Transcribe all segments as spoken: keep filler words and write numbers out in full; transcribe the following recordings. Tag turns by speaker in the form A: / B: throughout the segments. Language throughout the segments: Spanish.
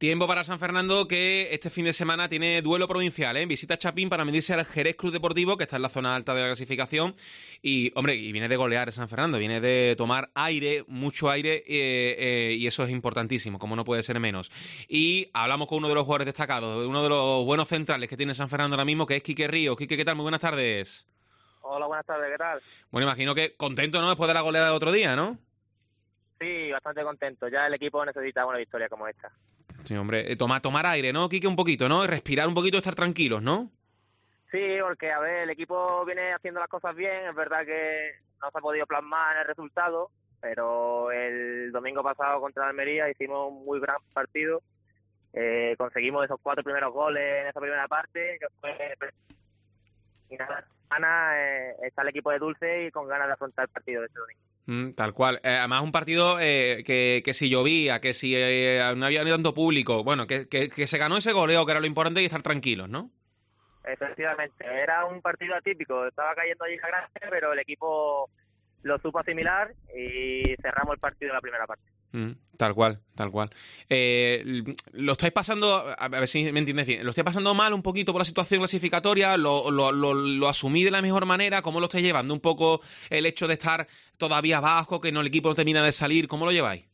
A: Tiempo para San Fernando, que este fin de semana tiene duelo provincial, ¿eh? Visita Chapín para medirse al Jerez Club Deportivo, que está en la zona alta de la clasificación. Y, hombre, y viene de golear San Fernando, viene de tomar aire, mucho aire, eh, eh, y eso es importantísimo, como no puede ser menos. Y hablamos con uno de los jugadores destacados, uno de los buenos centrales que tiene San Fernando ahora mismo, que es Quique Ríos. Quique, ¿qué tal? Muy buenas tardes.
B: Hola, buenas tardes, ¿qué tal?
A: Bueno, imagino que contento, ¿no?, después de la goleada de otro día, ¿no?
B: Sí, bastante contento. Ya el equipo necesita una victoria como esta.
A: Sí, hombre, eh, toma, tomar aire, ¿no, Quique? Un poquito, ¿no? Respirar un poquito, estar tranquilos, ¿no?
B: Sí, porque, a ver, el equipo viene haciendo las cosas bien. Es verdad que no se ha podido plasmar en el resultado, pero el domingo pasado contra Almería hicimos un muy gran partido. Eh, conseguimos esos cuatro primeros goles en esa primera parte, que fue... Y nada, Ana, eh, está el equipo de Dulce y con ganas de afrontar el partido de este domingo.
A: Mm, tal cual. Eh, además, un partido eh, que, que si llovía, que si eh, no había ni tanto público, bueno, que, que, que se ganó ese goleo, que era lo importante, y estar tranquilos, ¿no?
B: Efectivamente, era un partido atípico. Estaba cayendo allí la grande, pero el equipo lo supo asimilar y cerramos el partido en la primera parte.
A: Mm, tal cual, tal cual. Eh, lo estáis pasando, a ver si me entiendes bien, lo estáis pasando mal un poquito por la situación clasificatoria, lo, lo, lo, lo asumí de la mejor manera. ¿Cómo lo estáis llevando? Un poco el hecho de estar todavía abajo, que no, el equipo no termina de salir, ¿cómo lo lleváis?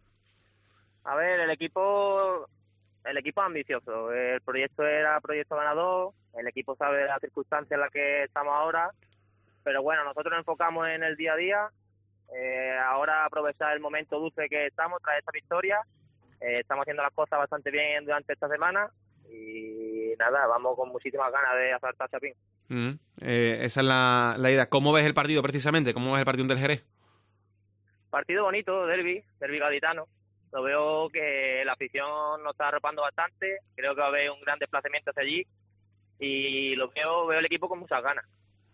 B: A ver, el equipo el equipo es ambicioso. El proyecto era proyecto ganador, el equipo sabe las circunstancias en las que estamos ahora, pero bueno, nosotros nos enfocamos en el día a día. Eh, ahora aprovechar el momento dulce que estamos tras esta victoria. Eh, estamos haciendo las cosas bastante bien durante esta semana y nada, vamos con muchísimas ganas de asaltar Chapín.
A: Mm, eh, esa es la, la idea. ¿Cómo ves el partido precisamente? ¿Cómo ves el partido del Jerez?
B: Partido bonito, derbi, derbi gaditano. Lo veo que la afición nos está arropando bastante. Creo que va a haber un gran desplazamiento hacia allí y lo veo, veo el equipo con muchas ganas.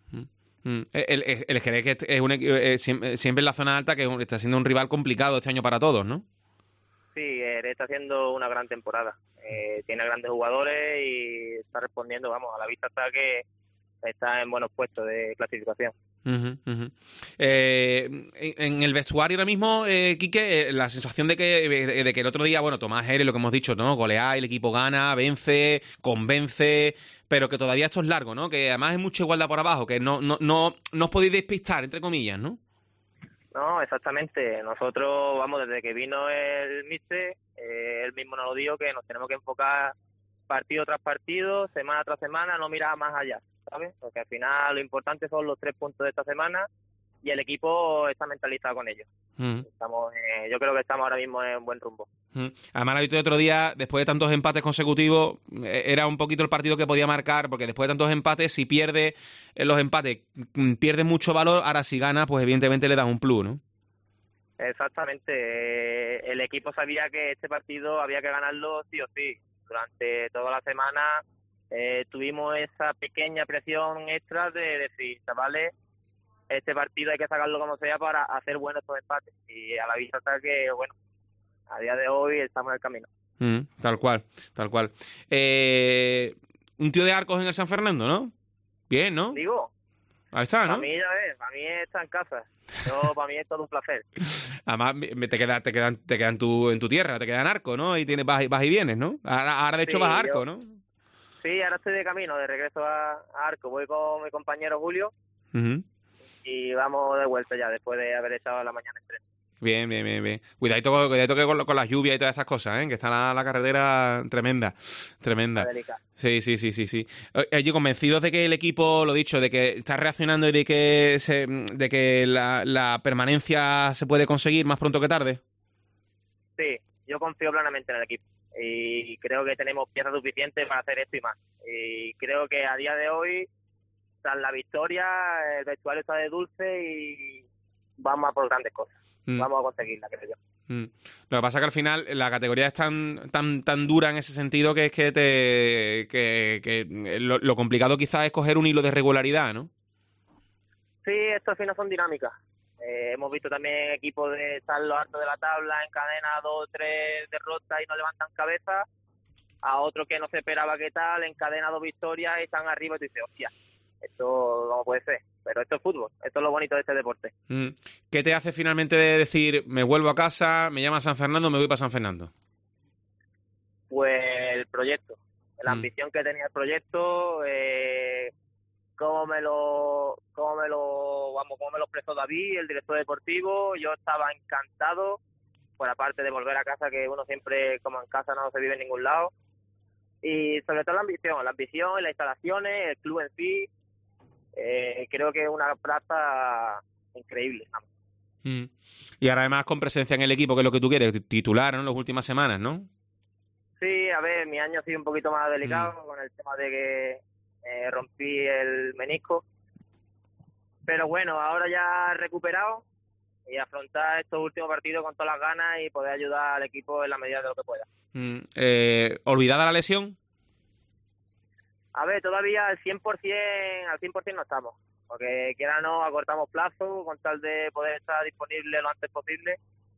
A: El, el, el Jerez que es un, eh, siempre, siempre en la zona alta, que está siendo un rival complicado este año para todos, ¿no?
B: Sí, Jerez está haciendo una gran temporada. Eh, tiene grandes jugadores y está respondiendo, vamos, a la vista está que está en buenos puestos de clasificación.
A: Uh-huh, uh-huh. Eh, en, en el vestuario ahora mismo, eh, Quique, eh, la sensación de que, de que el otro día, bueno, Tomás Jerez, lo que hemos dicho, ¿no? Golea, el equipo gana, vence, convence, pero que todavía esto es largo, ¿no? Que además hay mucha igualdad por abajo, que no, no, no, no os podéis despistar, entre comillas, ¿no?
B: No, exactamente. Nosotros, vamos, desde que vino el míster, eh, él mismo nos lo dijo, que nos tenemos que enfocar partido tras partido, semana tras semana, no mirar más allá, ¿sabes? Porque al final lo importante son los tres puntos de esta semana y el equipo está mentalizado con ellos. Mm. Estamos, eh, yo creo que estamos ahora mismo en buen rumbo.
A: Mm. Además, la victoria de otro día, después de tantos empates consecutivos, era un poquito el partido que podía marcar, porque después de tantos empates, si pierde en los empates, pierde mucho valor. Ahora si gana, pues evidentemente le da un plus, ¿no?
B: Exactamente. Eh, el equipo sabía que este partido había que ganarlo sí o sí. Durante toda la semana eh, tuvimos esa pequeña presión extra de decir, chavales, este partido hay que sacarlo como sea para hacer buenos estos empates. Y a la vista está que, bueno, a día de hoy estamos en el camino.
A: Mm, tal cual, tal cual. Eh, un tío de Arcos en el San Fernando, ¿no? Bien, ¿no?
B: Digo.
A: Ahí está, ¿no?
B: Para mí, ya ves, para mí está en casa. Yo, para mí es todo un placer.
A: Además, te quedan te quedan, te quedan tu, en tu tierra, te quedan Arcos, ¿no? Y tienes, vas, vas y vienes, ¿no? Ahora, ahora de hecho
B: sí,
A: vas a Arcos,
B: yo,
A: ¿no?
B: Sí, ahora estoy de camino, de regreso a, a Arcos. Voy con mi compañero Julio. Uh-huh. Y vamos de vuelta ya, después de haber echado la mañana en tren.
A: Bien, bien, bien, bien. Cuidadito, cuidadito que con, con las lluvias y todas esas cosas, ¿eh? Que está la, la carretera tremenda, tremenda. Sí, sí, sí, sí, sí. Oye, convencidos de que el equipo, lo dicho, de que está reaccionando y de que se, de que la, la permanencia se puede conseguir más pronto que tarde.
B: Sí, yo confío plenamente en el equipo y creo que tenemos piezas suficientes para hacer esto y más. Y creo que a día de hoy, tras la victoria, el vestuario está de dulce y vamos a por grandes cosas. Mm. Vamos a conseguirla, creo yo.
A: Mm. Lo que pasa es que al final la categoría es tan tan tan dura en ese sentido que es que te que, que lo, lo complicado quizás es coger un hilo de regularidad, ¿no?
B: Sí, esto al final son dinámicas. Eh, hemos visto también equipos de estar en lo alto de la tabla, encadena dos o tres derrotas y no levantan cabeza, a otro que no se esperaba que tal, encadena dos victorias y están arriba y te dices, hostia, esto no puede ser. Pero esto es fútbol, esto es lo bonito de este deporte.
A: ¿Qué te hace finalmente decir, me vuelvo a casa, me llama San Fernando, me voy para San Fernando?
B: Pues el proyecto, la
A: Mm.
B: ambición que tenía el proyecto, eh, cómo me lo, cómo me lo, vamos, cómo me lo expresó David, el director deportivo. Yo estaba encantado, por aparte de volver a casa, que uno siempre, como en casa, no se vive en ningún lado. Y sobre todo la ambición, la ambición, las instalaciones, el club en sí. Eh, creo que es una plaza increíble. Vamos.
A: Mm. Y ahora además con presencia en el equipo, que es lo que tú quieres, titular, ¿no? En las últimas semanas, ¿no?
B: Sí, a ver, mi año ha sido un poquito más delicado con el tema de que eh, rompí el menisco. Pero bueno, ahora ya he recuperado y afrontar estos últimos partidos con todas las ganas y poder ayudar al equipo en la medida de lo que pueda.
A: Mm. Eh, ¿Olvidada la lesión?
B: A ver, todavía al cien por ciento, al cien por ciento no estamos, porque quiera o no, acortamos plazo con tal de poder estar disponible lo antes posible,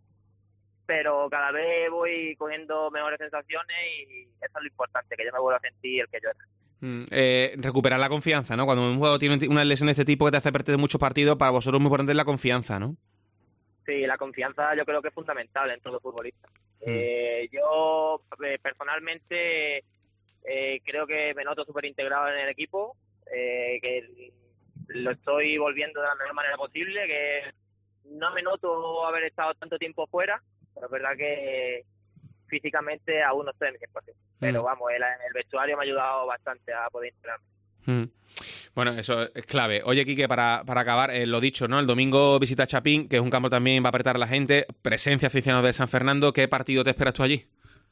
B: pero cada vez voy cogiendo mejores sensaciones y eso es lo importante, que yo me vuelva a sentir el que yo era.
A: Mm. Eh, recuperar la confianza, ¿no? Cuando un jugador tiene una lesión de este tipo que te hace perder muchos partidos, para vosotros es muy importante la confianza, ¿no?
B: Sí, la confianza yo creo que es fundamental en todo futbolista.
A: Mm.
B: Eh, yo eh, personalmente eh, creo que me noto súper integrado en el equipo, eh, que lo estoy volviendo de la mejor manera posible, que no me noto haber estado tanto tiempo fuera, pero es verdad que físicamente aún no estoy en mi cien por ciento. Pero
A: Mm.
B: vamos, el, el vestuario me ha ayudado bastante a poder integrarme.
A: Mm. Bueno, eso es clave. Oye, Quique, para, para acabar, eh, lo dicho, ¿no? El domingo visita Chapín, que es un campo también va a apretar a la gente. Presencia aficionados de San Fernando. ¿Qué partido te esperas tú allí?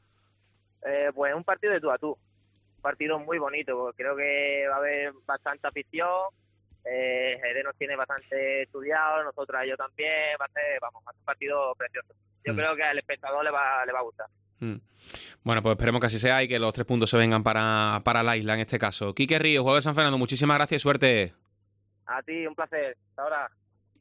B: Eh, pues un partido de tú a tú. Un partido muy bonito, porque creo que va a haber bastante afición. Eh, Jerez nos tiene bastante estudiado, nosotros a ellos también. Va a ser, vamos, va a ser un partido precioso. Yo
A: Mm.
B: creo que al espectador le va, le va a gustar.
A: Mm. Bueno, pues esperemos que así sea y que los tres puntos se vengan para, para la isla en este caso. Quique Ríos, jugador de San Fernando, muchísimas gracias y suerte.
B: A ti, un placer. Hasta ahora.